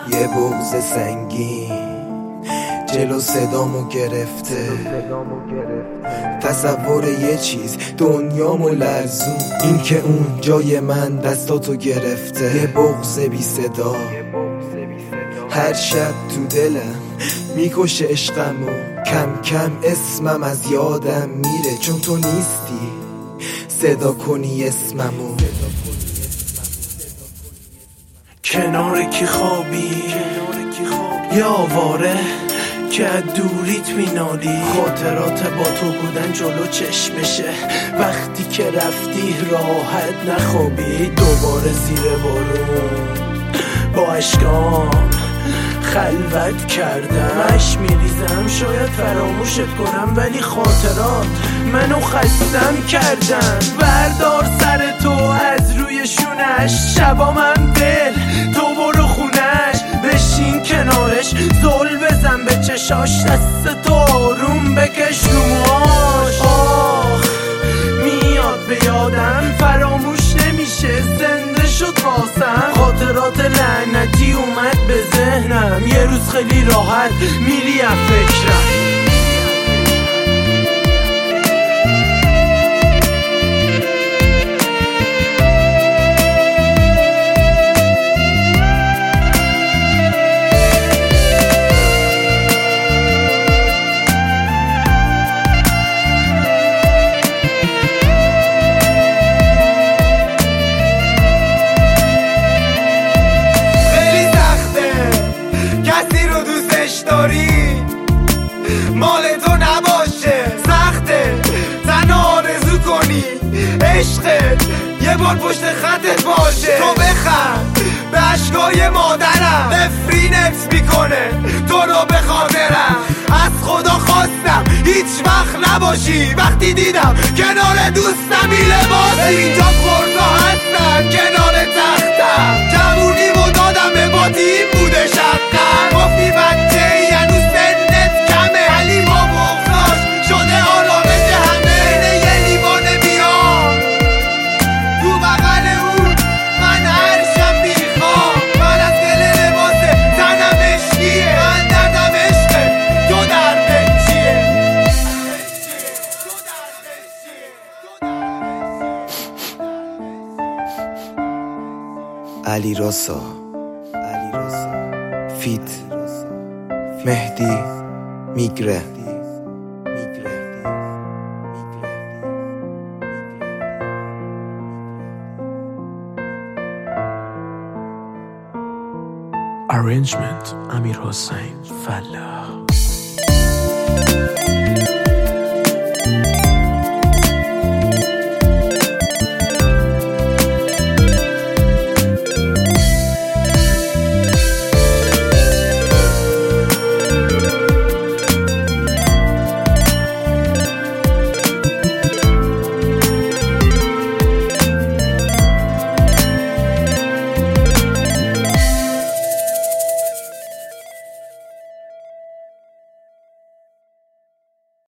یه بغض سنگین جلو صدامو گرفته، تصور یه چیز دنیامو لرزون، این که اون جای من دستاتو گرفته. یه بغض بی صدا هر شب تو دلم میکشه عشقمو، کم کم اسمم از یادم میره، چون تو نیستی صدا کنی اسممو. کنار کی خوابی یا آواره که دوریت مینالی، خاطرات با تو بودن جلو چشمشه، وقتی که رفتی راحت نخوابی. دوباره زیر بارون با اشکام خلوت کردم، مش میریزم شاید فراموشت کنم، ولی خاطرات منو خستم کردن. بردار سر تو از روی شونش، شبامم دل تو برو خونش، بشین کنارش زل بزن به چشاش، دست تو آروم بکش رو موهاش. آخ میاد به یادم فراموش نمیشه، زنده شد واسم خاطرات لعنتی اومد به ذهنم، یه روز خیلی راحت میری از فکرم. مال تو نباشه، سخته تنها آرزو کنی عشقت یه بار پشت خطت باشه. تو بخند به عشقای مادرم، نفرینت میکنه تو رو به خاطرم. از خدا خواستم هیچ وقت نباشی، وقتی دیدم کنار دوستم بی لباسی. اینجا خوردا هستن کنار تختم، جوونیمو دادم به بادی، این بوده شقم. گفتی بچه هنوز سنت کمه، علی با بغضاش شده آرامش همه. اینه یه لیوان بیام تو بغل اون، من هر شب میخوام، من از دل لباس تنم عشقیه، من دردم عشقه تو دردت چیه. علی راسا فیت مهدی میگره. Arrangement امیر حسین فلاح.